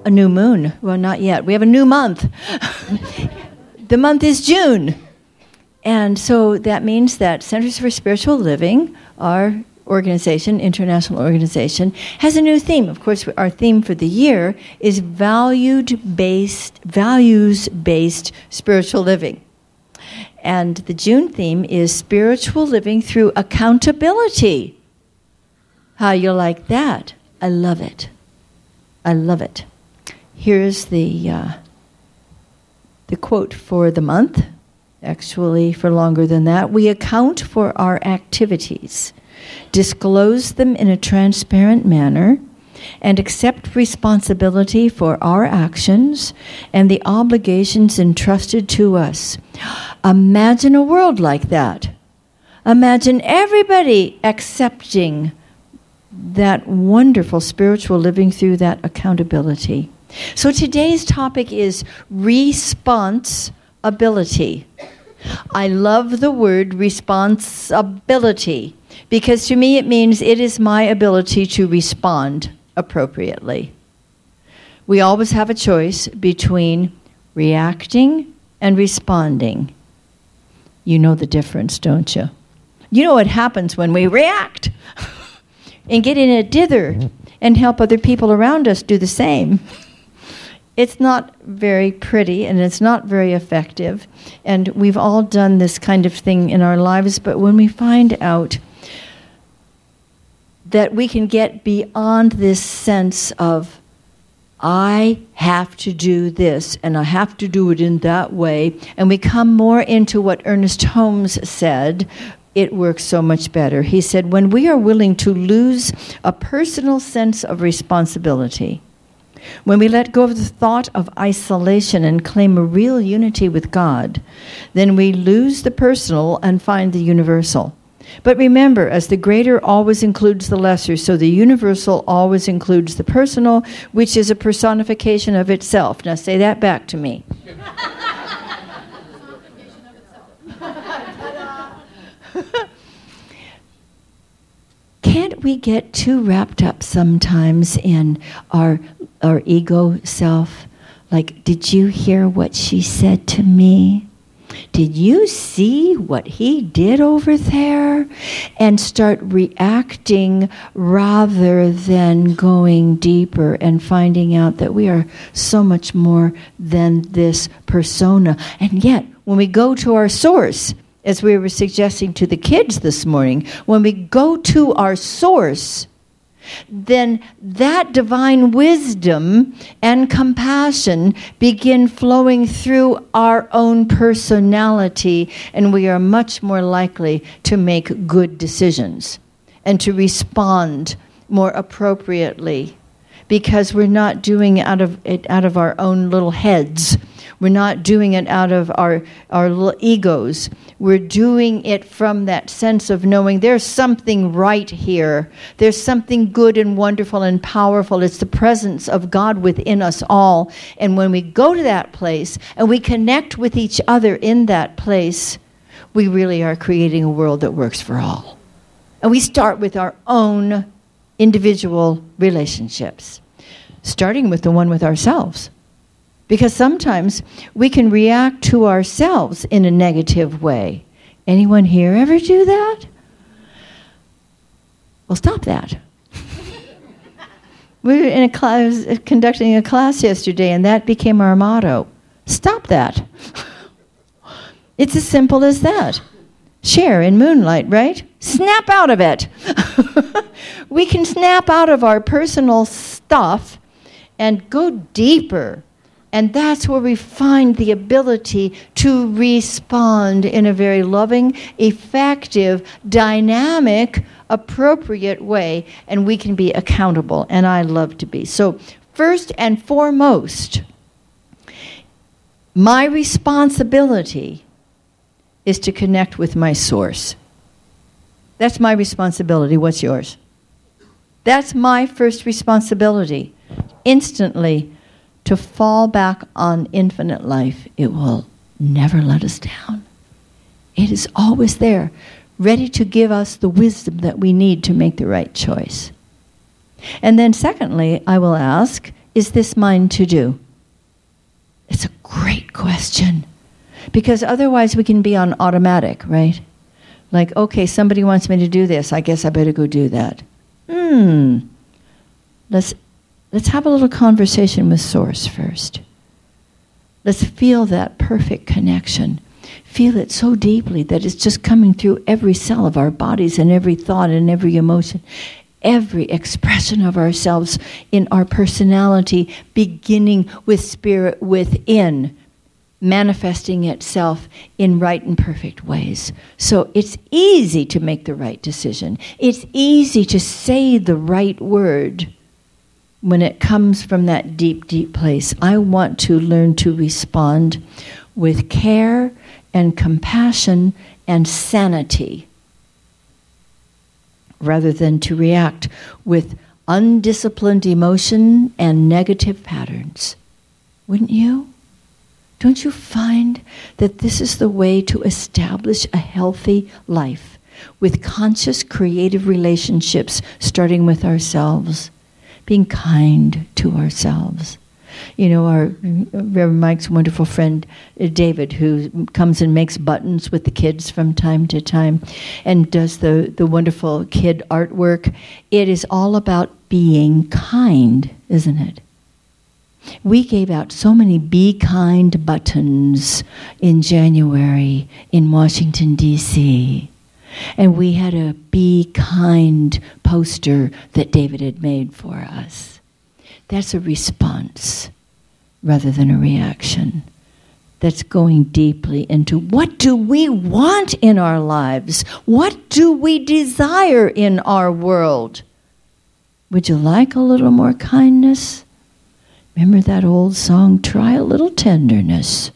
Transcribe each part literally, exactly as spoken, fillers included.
a new moon. Well, not yet. We have a new month. The month is June. And so that means that Centers for Spiritual Living, our organization, international organization, has a new theme. Of course, our theme for the year is valued-based, values-based spiritual living. And the June theme is spiritual living through accountability. How you like that? I love it. I love it. Here's the uh, the quote for the month. Actually, for longer than that. We account for our activities, disclose them in a transparent manner, and accept responsibility for our actions and the obligations entrusted to us. Imagine a world like that. Imagine everybody accepting that wonderful spiritual living through that accountability. So today's topic is responsibility. I love the word responsibility because to me it means it is my ability to respond appropriately. We always have a choice between reacting and responding. You know the difference, don't you? You know what happens when we react and get in a dither and help other people around us do the same. It's not very pretty, and it's not very effective, and we've all done this kind of thing in our lives, but when we find out that we can get beyond this sense of, I have to do this, and I have to do it in that way, and we come more into what Ernest Holmes said, it works so much better. He said, when we are willing to lose a personal sense of responsibility, when we let go of the thought of isolation and claim a real unity with God, then we lose the personal and find the universal. But remember, as the greater always includes the lesser, so the universal always includes the personal, which is a personification of itself. Now say that back to me. Can't we get too wrapped up sometimes in our our ego self? Like, did you hear what she said to me? Did you see what he did over there? And start reacting rather than going deeper and finding out that we are so much more than this persona. And yet, when we go to our source, as we were suggesting to the kids this morning, when we go to our source, then that divine wisdom and compassion begin flowing through our own personality, and we are much more likely to make good decisions and to respond more appropriately, because we're not doing it out of it out of our own little heads. We're not doing it out of our, our little egos. We're doing it from that sense of knowing there's something right here. There's something good and wonderful and powerful. It's the presence of God within us all. And when we go to that place and we connect with each other in that place, we really are creating a world that works for all. And we start with our own individual relationships, starting with the one with ourselves. Because sometimes we can react to ourselves in a negative way. Anyone here ever do that? Well, stop that. We were in a class, conducting a class yesterday, and that became our motto. Stop that. It's as simple as that. Share in moonlight, right? Snap out of it. We can snap out of our personal stuff and go deeper. And that's where we find the ability to respond in a very loving, effective, dynamic, appropriate way, and we can be accountable, and I love to be. So first and foremost, my responsibility is to connect with my source. That's my responsibility. What's yours? That's my first responsibility. Instantly, to fall back on infinite life. It will never let us down. It is always there, ready to give us the wisdom that we need to make the right choice. And then secondly, I will ask, is this mine to do? It's a great question. Because otherwise we can be on automatic, right? Like, okay, somebody wants me to do this. I guess I better go do that. Hmm. Let's, let's have a little conversation with Source first. Let's feel that perfect connection. Feel it so deeply that it's just coming through every cell of our bodies and every thought and every emotion, every expression of ourselves in our personality, beginning with spirit within, manifesting itself in right and perfect ways. So it's easy to make the right decision. It's easy to say the right word when it comes from that deep, deep place. I want to learn to respond with care and compassion and sanity, rather than to react with undisciplined emotion and negative patterns. Wouldn't you? Don't you find that this is the way to establish a healthy life with conscious, creative relationships, starting with ourselves, being kind to ourselves? You know, our Reverend Mike's wonderful friend, David, who comes and makes buttons with the kids from time to time and does the, the wonderful kid artwork. It is all about being kind, isn't it? We gave out so many Be Kind buttons in January in Washington, D C And we had a Be Kind poster that David had made for us. That's a response rather than a reaction. That's going deeply into what do we want in our lives? What do we desire in our world? Would you like a little more kindness? Remember that old song, Try a Little Tenderness.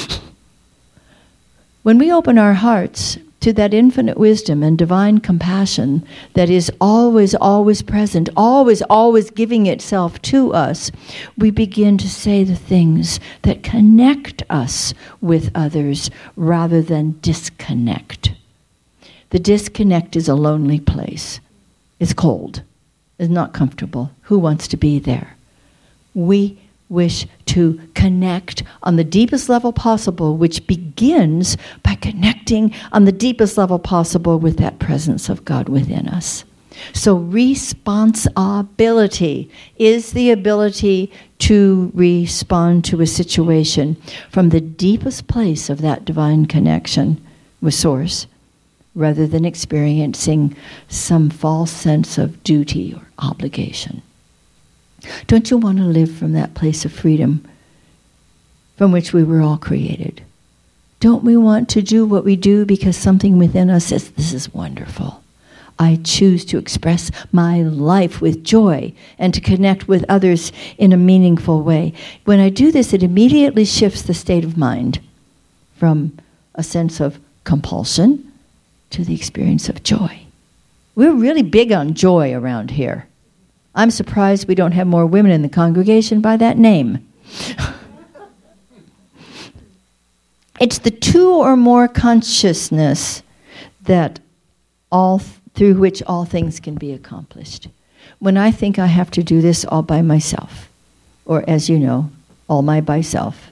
When we open our hearts to that infinite wisdom and divine compassion that is always, always present, always, always giving itself to us, we begin to say the things that connect us with others rather than disconnect. The disconnect is a lonely place. It's cold. It's not comfortable. Who wants to be there? We wish to connect on the deepest level possible, which begins by connecting on the deepest level possible with that presence of God within us. So responsibility is the ability to respond to a situation from the deepest place of that divine connection with Source, rather than experiencing some false sense of duty or obligation. Don't you want to live from that place of freedom from which we were all created? Don't we want to do what we do because something within us says, this is wonderful. I choose to express my life with joy and to connect with others in a meaningful way. When I do this, it immediately shifts the state of mind from a sense of compulsion to the experience of joy. We're really big on joy around here. I'm surprised we don't have more women in the congregation by that name. It's the two or more consciousness that all th- through which all things can be accomplished. When I think I have to do this all by myself, or as you know, all my by self.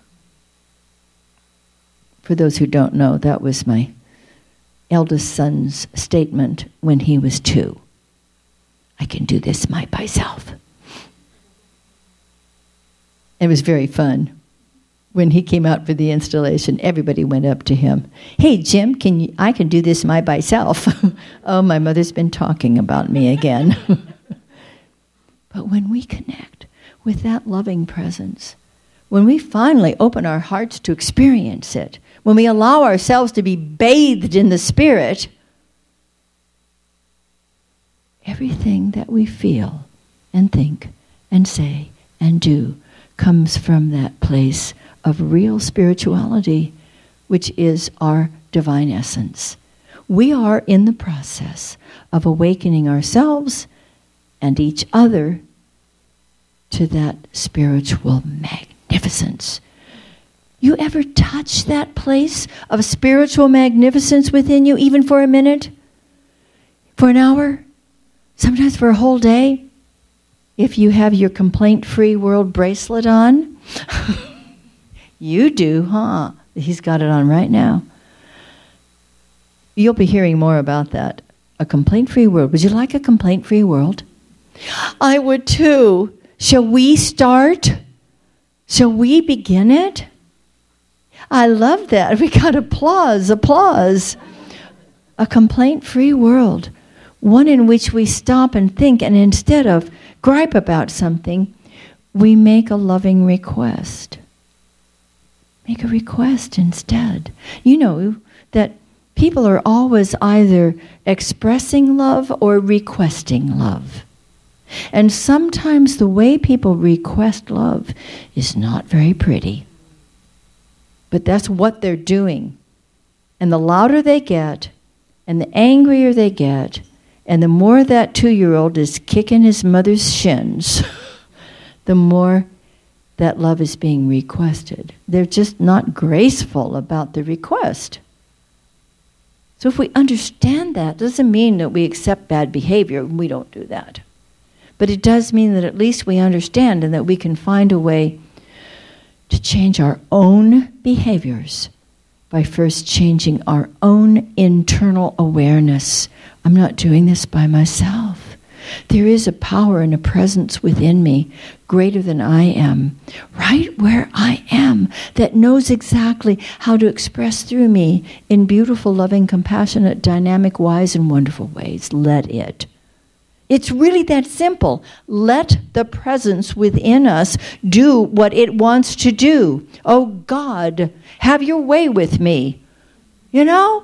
For those who don't know, that was my eldest son's statement when he was two. I can do this my by self. It was very fun. When he came out for the installation, everybody went up to him. Hey, Jim, can you, I can do this my by self. Oh, my mother's been talking about me again. But when we connect with that loving presence, when we finally open our hearts to experience it, when we allow ourselves to be bathed in the Spirit, everything that we feel and think and say and do comes from that place of real spirituality, which is our divine essence. We are in the process of awakening ourselves and each other to that spiritual magnificence. You ever touch that place of spiritual magnificence within you, even for a minute? For an hour? Sometimes for a whole day? if you have your complaint-free world bracelet on? You do, huh? He's got it on right now. You'll be hearing more about that. A complaint-free world. Would you like a complaint-free world? I would too. Shall we start? Shall we begin it? I love that. We got applause, applause. A complaint-free world. One in which we stop and think, and instead of gripe about something, we make a loving request. Make a request instead. You know that people are always either expressing love or requesting love. And sometimes the way people request love is not very pretty. But that's what they're doing. And the louder they get, and the angrier they get, and the more that two-year-old is kicking his mother's shins, the more that love is being requested. They're just not graceful about the request. So if we understand that, doesn't mean that we accept bad behavior. We don't do that. But it does mean that at least we understand and that we can find a way to change our own behaviors by first changing our own internal awareness. I'm not doing this by myself. There is a power and a presence within me greater than I am, right where I am, that knows exactly how to express through me in beautiful, loving, compassionate, dynamic, wise, and wonderful ways. Let it. It's really that simple. Let the presence within us do what it wants to do. Oh God, have your way with me. You know?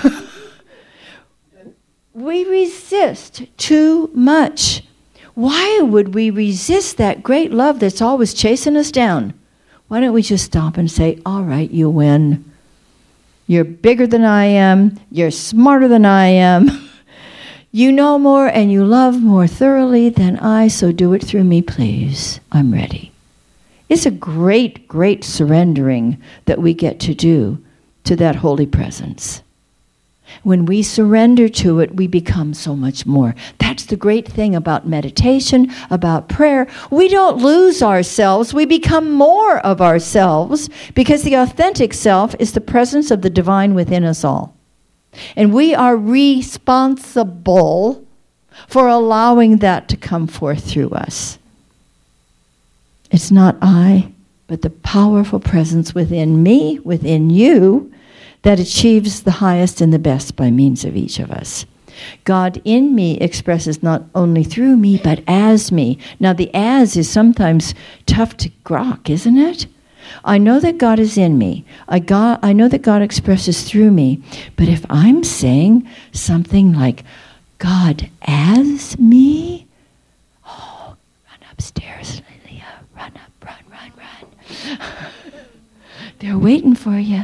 We resist too much. Why would we resist that great love that's always chasing us down? Why don't we just stop and say, all right, you win. You're bigger than I am. You're smarter than I am. You know more and you love more thoroughly than I, so do it through me, please. I'm ready. It's a great, great surrendering that we get to do to that holy presence. When we surrender to it, we become so much more. That's the great thing about meditation, about prayer. We don't lose ourselves. We become more of ourselves because the authentic self is the presence of the divine within us all. And we are responsible for allowing that to come forth through us. It's not I, but the powerful presence within me, within you, that achieves the highest and the best by means of each of us. God in me expresses not only through me, but as me. Now the as is sometimes tough to grok, isn't it? I know that God is in me. I, got, I know that God expresses through me. But if I'm saying something like, God as me, oh, run upstairs, Lilia. Run up, run, run, run. They're waiting for you.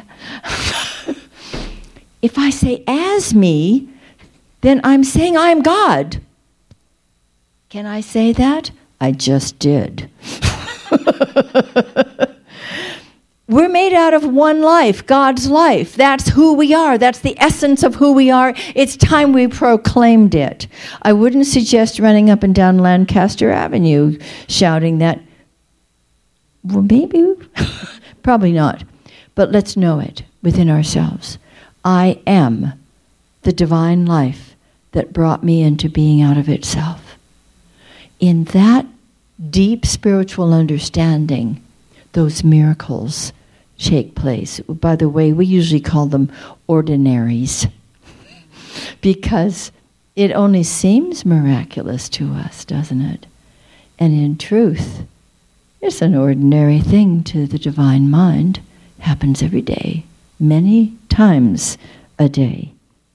If I say as me, then I'm saying I'm God. Can I say that? I just did. We're made out of one life, God's life. That's who we are. That's the essence of who we are. It's time we proclaimed it. I wouldn't suggest running up and down Lancaster Avenue shouting that. Well, maybe. Probably not. But let's know it within ourselves. I am the divine life that brought me into being out of itself. In that deep spiritual understanding, those miracles take place. By the way, we usually call them ordinaries because it only seems miraculous to us, doesn't it? And in truth, it's an ordinary thing to the divine mind. Happens every day, many times a day.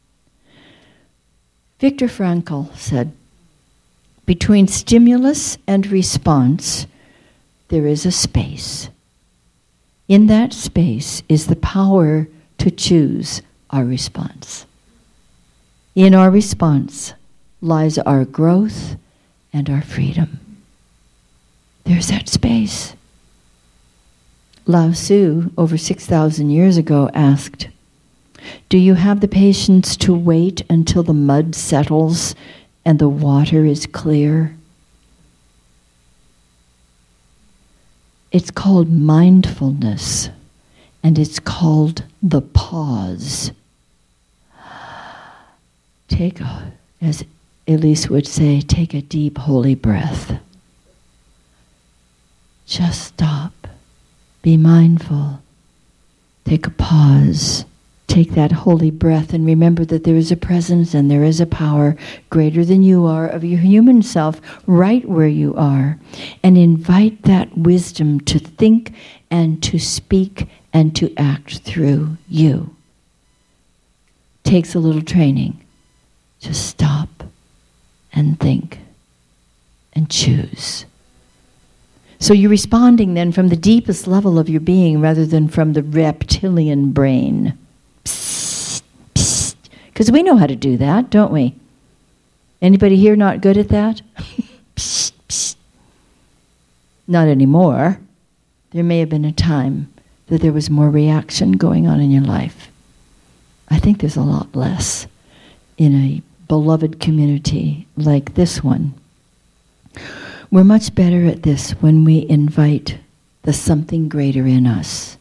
Viktor Frankl said, between stimulus and response, there is a space. In that space is the power to choose our response. In our response lies our growth and our freedom. There's that space. Lao Tzu, over six thousand years ago, asked, do you have the patience to wait until the mud settles and the water is clear? It's called mindfulness, and it's called the pause. Take a, as Elise would say, take a deep holy breath. Just stop. Be mindful. Take a pause. Take that holy breath and remember that there is a presence and there is a power greater than you are of your human self right where you are. And invite that wisdom to think and to speak and to act through you. Takes a little training. Just stop and think and choose. So you're responding then from the deepest level of your being rather than from the reptilian brain. Because we know how to do that, don't we? Anybody here not good at that? Psst, psst. Not anymore. There may have been a time that there was more reaction going on in your life. I think there's a lot less in a beloved community like this one. We're much better at this when we invite the something greater in us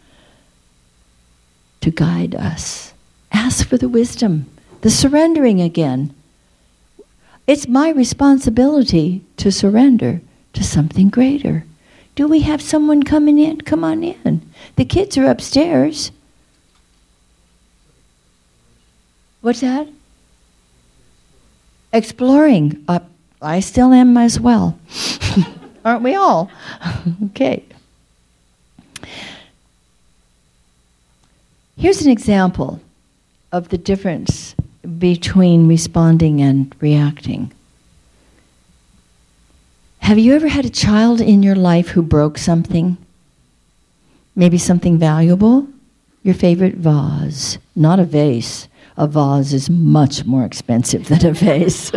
to guide us. Ask for the wisdom, the surrendering again. It's my responsibility to surrender to something greater. Do we have someone coming in? Come on in. The kids are upstairs. What's that? Exploring. Uh, I still am as well. Aren't we all? Okay. Here's an example of the difference between responding and reacting. Have you ever had a child in your life who broke something? Maybe something valuable? Your favorite vase. Not a vase. A vase is much more expensive than a vase.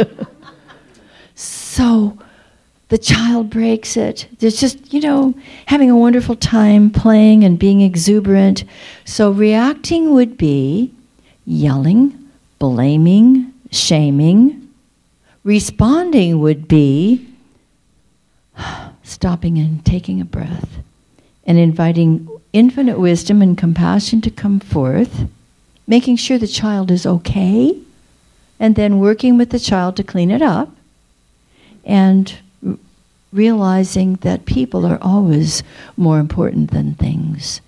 So the child breaks it. There's just, you know, having a wonderful time playing and being exuberant. So reacting would be yelling, blaming, shaming. Responding would be stopping and taking a breath and inviting infinite wisdom and compassion to come forth, making sure the child is okay, and then working with the child to clean it up, and r- realizing that people are always more important than things.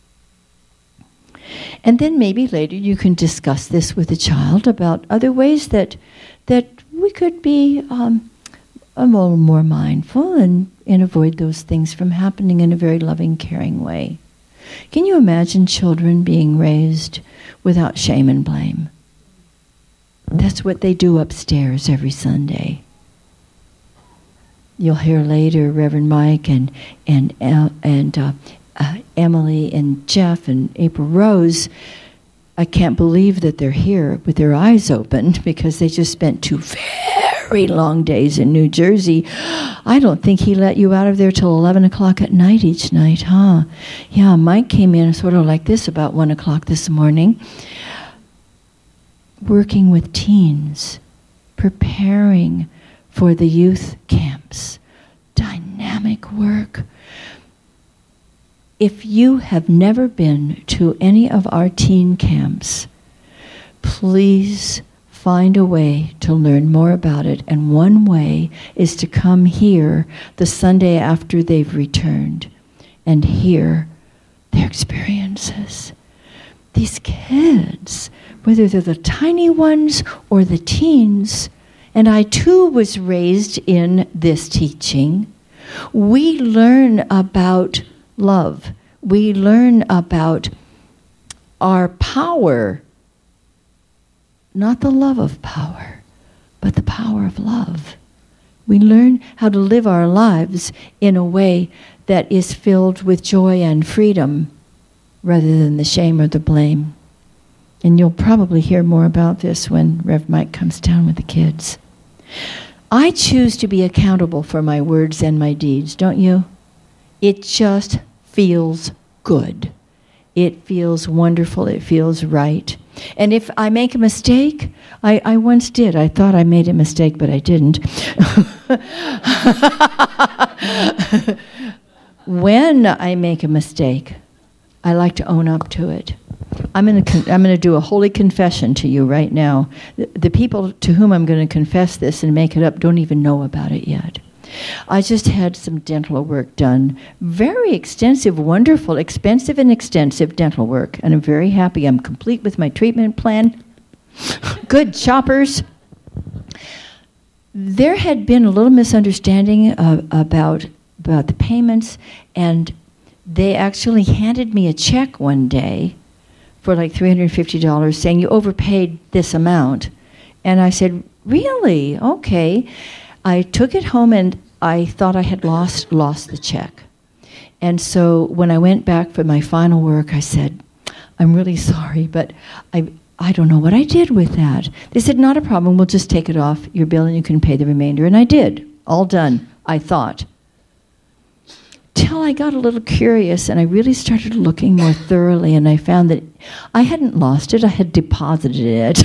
And then maybe later you can discuss this with the child about other ways that that we could be um, a little more mindful and, and avoid those things from happening in a very loving, caring way. Can you imagine children being raised without shame and blame? That's what they do upstairs every Sunday. You'll hear later Reverend Mike and and and uh, uh, Emily and Jeff and April Rose. I can't believe that they're here with their eyes open because they just spent two very long days in New Jersey. I don't think he let you out of there till eleven o'clock at night each night, huh? Yeah, Mike came in sort of like this about one o'clock this morning, working with teens, preparing for the youth camps. Dynamic work. If you have never been to any of our teen camps, please find a way to learn more about it. And one way is to come here the Sunday after they've returned and hear their experiences. These kids, whether they're the tiny ones or the teens, and I too was raised in this teaching, we learn about love. We learn about our power, not the love of power, but the power of love. We learn how to live our lives in a way that is filled with joy and freedom rather than the shame or the blame. And you'll probably hear more about this when Rev Mike comes down with the kids. I choose to be accountable for my words and my deeds, don't you? It just feels good. It feels wonderful. It feels right. And if I make a mistake, I, I once did. I thought I made a mistake, but I didn't. when I make a mistake, I like to own up to it. I'm going to con- I'm going to do a holy confession to you right now. The, the people to whom I'm going to confess this and make it up don't even know about it yet. I just had some dental work done. Very extensive, wonderful, expensive and extensive dental work. And I'm very happy. I'm complete with my treatment plan. Good choppers. There had been a little misunderstanding uh, about, about the payments, and they actually handed me a check one day for like three hundred fifty dollars saying, you overpaid this amount. And I said, really? Okay. I took it home and I thought I had lost lost the check. And so when I went back for my final work, I said, I'm really sorry, but I I don't know what I did with that. They said, not a problem, we'll just take it off your bill and you can pay the remainder. And I did. All done, I thought. Till I got a little curious and I really started looking more thoroughly, and I found that I hadn't lost it, I had deposited it.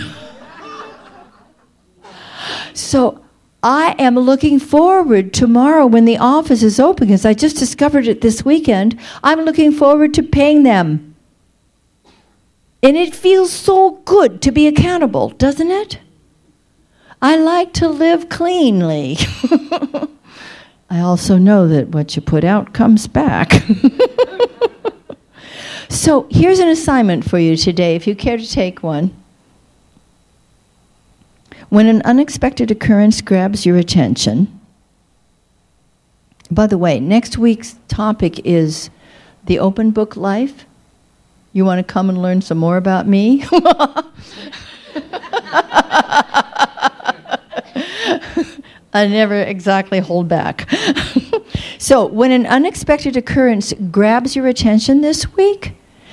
So I am looking forward tomorrow when the office is open, because I just discovered it this weekend. I'm looking forward to paying them. And it feels so good to be accountable, doesn't it? I like to live cleanly. I also know that what you put out comes back. So here's an assignment for you today, if you care to take one. When an unexpected occurrence grabs your attention, by the way, next week's topic is the open book life. You want to come and learn some more about me? I never exactly hold back. So, when an unexpected occurrence grabs your attention this week,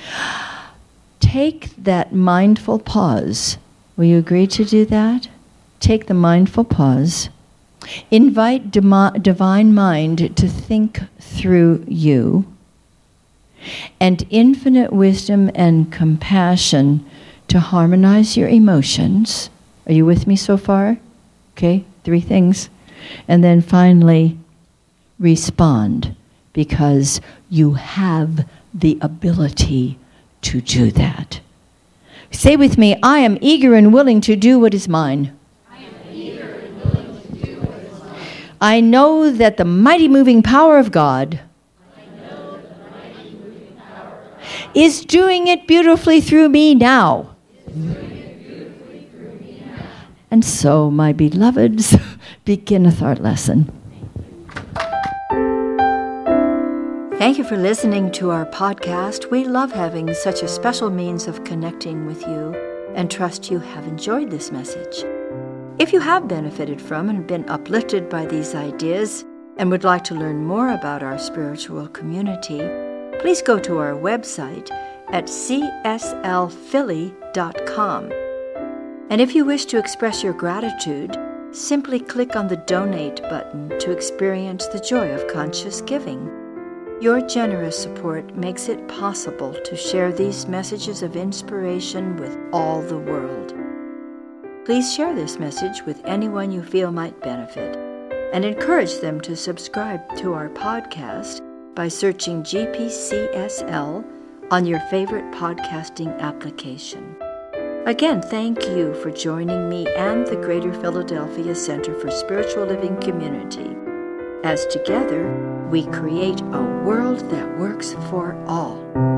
take that mindful pause. Will you agree to do that? Take the mindful pause. Invite demi- divine mind to think through you, and infinite wisdom and compassion to harmonize your emotions. Are you with me so far? Okay, three things. And then finally, respond, because you have the ability to do that. Say with me, I am eager and willing to do what is mine. I am eager and willing to do what is mine. I know that the mighty moving power of God is doing it beautifully through me now. Beautifully through me now. And so, my beloveds, beginneth our lesson. Thank you for listening to our podcast. We love having such a special means of connecting with you, and trust you have enjoyed this message. If you have benefited from and been uplifted by these ideas and would like to learn more about our spiritual community, please go to our website at c s l philly dot com. And if you wish to express your gratitude, simply click on the Donate button to experience the joy of conscious giving. Your generous support makes it possible to share these messages of inspiration with all the world. Please share this message with anyone you feel might benefit, and encourage them to subscribe to our podcast by searching G P C S L on your favorite podcasting application. Again, thank you for joining me and the Greater Philadelphia Center for Spiritual Living Community, as together we create a world that works for all.